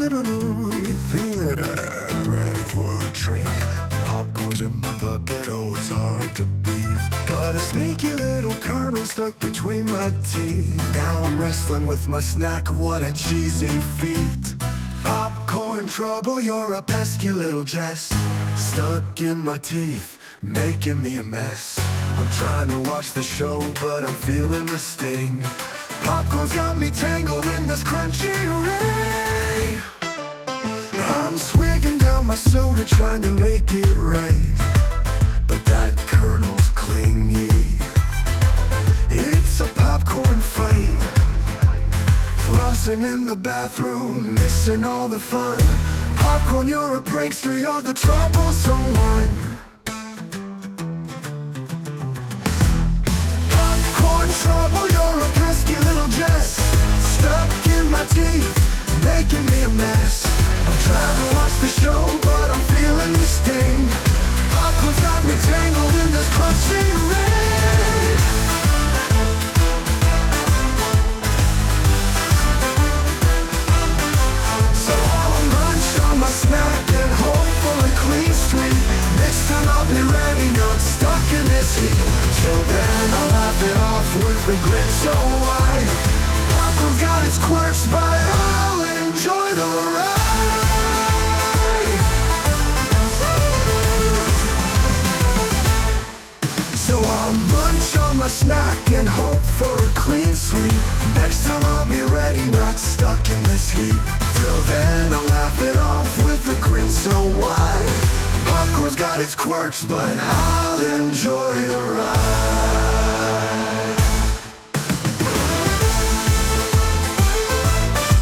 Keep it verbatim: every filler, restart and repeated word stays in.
Ready for a drink. Popcorn's in my bucket, oh it's hard to beat. Got a sneaky little caramel stuck between my teeth. Now I'm wrestling with my snack, what a cheesy feat. Popcorn trouble, you're a pesky little jest. Stuck in my teeth, making me a mess. I'm trying to watch the show, but I'm feeling the sting. Popcorn's got me tangled in this crunchy ring. I'm swigging down my soda, trying to make it right, but that kernel's clingy. It's a popcorn fight. Flossing in the bathroom, missing all the fun. Popcorn, you're a prankster, you're the troublesome one. Popcorn trouble, you're a pesky little jest. Stuck in my teeth, making me a mess. I'm trying to watch the show, but I'm feeling the sting. Popcorn's got me tangled in this crunchy ring. So I'll munch on my snack and hope for a clean sweep. Next time I'll be ready, not stuck in this heat. Till then I'll laugh it off with the grit so wide. Popcorn's got its quirks, but I'll enjoy the ride. So I'll munch on my snack and hope for a clean sweep. Next time I'll be ready, not stuck in this heat. Till then I'll laugh it off with a grin so wide. Popcorn's got its quirks, but I'll enjoy the ride.